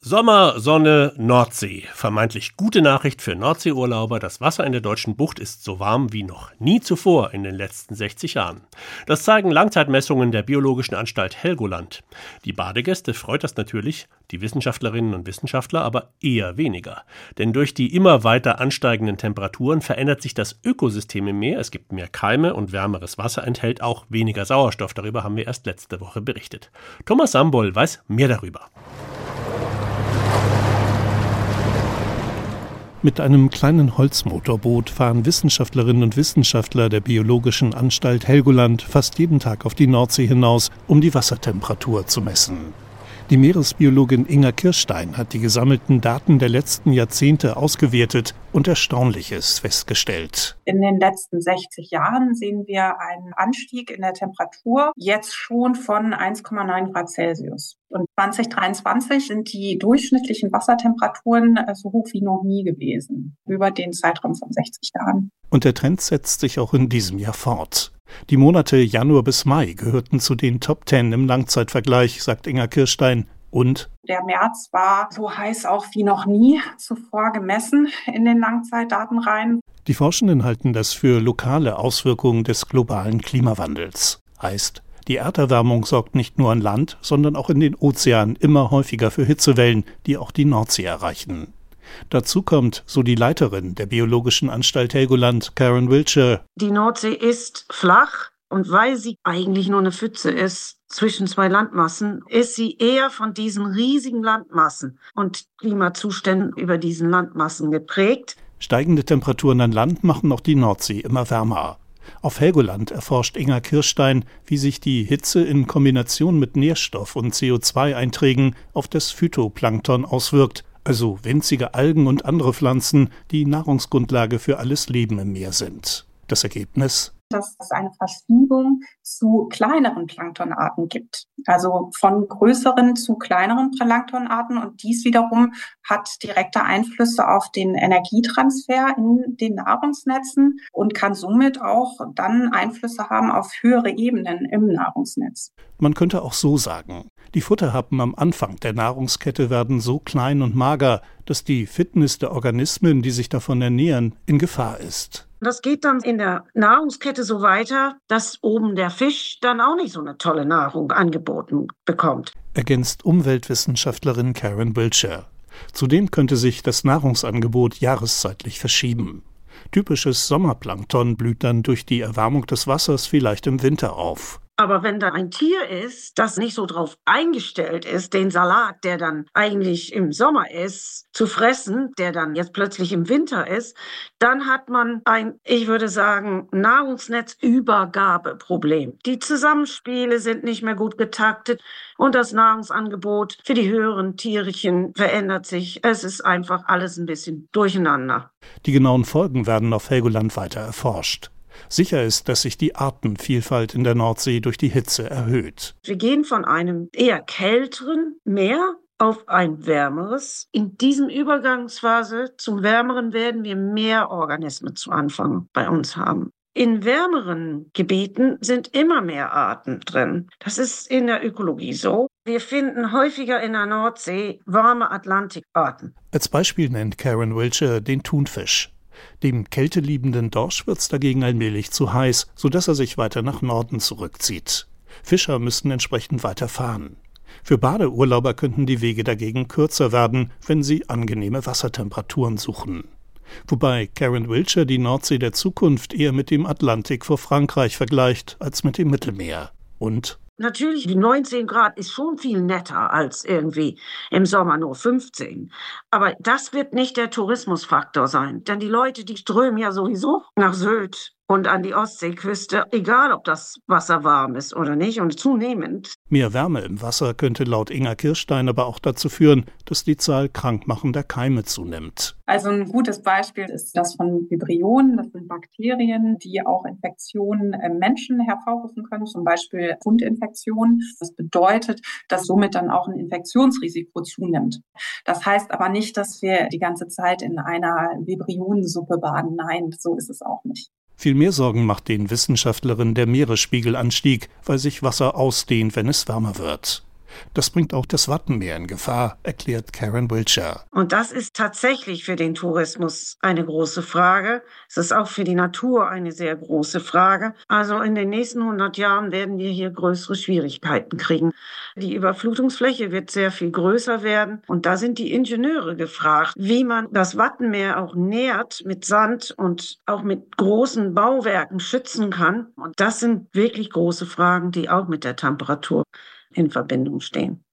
Sommer, Sonne, Nordsee. Vermeintlich gute Nachricht für Nordseeurlauber. Das Wasser in der deutschen Bucht ist so warm wie noch nie zuvor in den letzten 60 Jahren. Das zeigen Langzeitmessungen der Biologischen Anstalt Helgoland. Die Badegäste freut das natürlich, die Wissenschaftlerinnen und Wissenschaftler aber eher weniger. Denn durch die immer weiter ansteigenden Temperaturen verändert sich das Ökosystem im Meer. Es gibt mehr Keime und wärmeres Wasser enthält auch weniger Sauerstoff. Darüber haben wir erst letzte Woche berichtet. Thomas Sambol weiß mehr darüber. Mit einem kleinen Holzmotorboot fahren Wissenschaftlerinnen und Wissenschaftler der Biologischen Anstalt Helgoland fast jeden Tag auf die Nordsee hinaus, um die Wassertemperatur zu messen. Die Meeresbiologin Inga Kirstein hat die gesammelten Daten der letzten Jahrzehnte ausgewertet und Erstaunliches festgestellt. In den letzten 60 Jahren sehen wir einen Anstieg in der Temperatur jetzt schon von 1,9 Grad Celsius. Und 2023 sind die durchschnittlichen Wassertemperaturen so hoch wie noch nie gewesen, über den Zeitraum von 60 Jahren. Und der Trend setzt sich auch in diesem Jahr fort. Die Monate Januar bis Mai gehörten zu den Top 10 im Langzeitvergleich, sagt Inga Kirstein. Und der März war so heiß auch wie noch nie zuvor gemessen in den Langzeitdatenreihen. Die Forschenden halten das für lokale Auswirkungen des globalen Klimawandels. Heißt, die Erderwärmung sorgt nicht nur an Land, sondern auch in den Ozeanen immer häufiger für Hitzewellen, die auch die Nordsee erreichen. Dazu kommt, so die Leiterin der Biologischen Anstalt Helgoland, Karen Wiltshire: Die Nordsee ist flach und weil sie eigentlich nur eine Pfütze ist zwischen zwei Landmassen, ist sie eher von diesen riesigen Landmassen und Klimazuständen über diesen Landmassen geprägt. Steigende Temperaturen an Land machen auch die Nordsee immer wärmer. Auf Helgoland erforscht Inga Kirstein, wie sich die Hitze in Kombination mit Nährstoff- und CO2-Einträgen auf das Phytoplankton auswirkt, also winzige Algen und andere Pflanzen, die Nahrungsgrundlage für alles Leben im Meer sind. Das Ergebnis? Dass es eine Verschiebung zu kleineren Planktonarten gibt. Also von größeren zu kleineren Planktonarten. Und dies wiederum hat direkte Einflüsse auf den Energietransfer in den Nahrungsnetzen und kann somit auch dann Einflüsse haben auf höhere Ebenen im Nahrungsnetz. Man könnte auch so sagen: Die Futterhappen am Anfang der Nahrungskette werden so klein und mager, dass die Fitness der Organismen, die sich davon ernähren, in Gefahr ist. Das geht dann in der Nahrungskette so weiter, dass oben der Fisch dann auch nicht so eine tolle Nahrung angeboten bekommt. Ergänzt Umweltwissenschaftlerin Karen Wiltshire. Zudem könnte sich das Nahrungsangebot jahreszeitlich verschieben. Typisches Sommerplankton blüht dann durch die Erwärmung des Wassers vielleicht im Winter auf. Aber wenn da ein Tier ist, das nicht so drauf eingestellt ist, den Salat, der dann eigentlich im Sommer ist, zu fressen, der dann jetzt plötzlich im Winter ist, dann hat man ein, ich würde sagen, Nahrungsnetzübergabeproblem. Die Zusammenspiele sind nicht mehr gut getaktet und das Nahrungsangebot für die höheren Tierchen verändert sich. Es ist einfach alles ein bisschen durcheinander. Die genauen Folgen werden auf Helgoland weiter erforscht. Sicher ist, dass sich die Artenvielfalt in der Nordsee durch die Hitze erhöht. Wir gehen von einem eher kälteren Meer auf ein wärmeres. In diesem Übergangsphase zum Wärmeren werden wir mehr Organismen zu Anfang bei uns haben. In wärmeren Gebieten sind immer mehr Arten drin. Das ist in der Ökologie so. Wir finden häufiger in der Nordsee warme Atlantikarten. Als Beispiel nennt Karen Wiltshire den Thunfisch. Dem kälteliebenden Dorsch wird's dagegen allmählich zu heiß, sodass er sich weiter nach Norden zurückzieht. Fischer müssten entsprechend weiter fahren. Für Badeurlauber könnten die Wege dagegen kürzer werden, wenn sie angenehme Wassertemperaturen suchen. Wobei Karen Wiltshire die Nordsee der Zukunft eher mit dem Atlantik vor Frankreich vergleicht als mit dem Mittelmeer. Und natürlich, die 19 Grad ist schon viel netter als irgendwie im Sommer nur 15. Aber das wird nicht der Tourismusfaktor sein. Denn die Leute, die strömen ja sowieso nach Sylt und an die Ostseeküste, egal ob das Wasser warm ist oder nicht, und zunehmend. Mehr Wärme im Wasser könnte laut Inga Kirstein aber auch dazu führen, dass die Zahl krankmachender Keime zunimmt. Also ein gutes Beispiel ist das von Vibrionen. Das sind Bakterien, die auch Infektionen im Menschen hervorrufen können, zum Beispiel Wundinfektionen. Das bedeutet, dass somit dann auch ein Infektionsrisiko zunimmt. Das heißt aber nicht, dass wir die ganze Zeit in einer Vibrionensuppe baden. Nein, so ist es auch nicht. Viel mehr Sorgen macht den Wissenschaftlerinnen der Meeresspiegelanstieg, weil sich Wasser ausdehnt, wenn es wärmer wird. Das bringt auch das Wattenmeer in Gefahr, erklärt Karen Wiltshire. Und das ist tatsächlich für den Tourismus eine große Frage. Es ist auch für die Natur eine sehr große Frage. Also in den nächsten 100 Jahren werden wir hier größere Schwierigkeiten kriegen. Die Überflutungsfläche wird sehr viel größer werden. Und da sind die Ingenieure gefragt, wie man das Wattenmeer auch nährt mit Sand und auch mit großen Bauwerken schützen kann. Und das sind wirklich große Fragen, die auch mit der Temperatur in Verbindung stehen.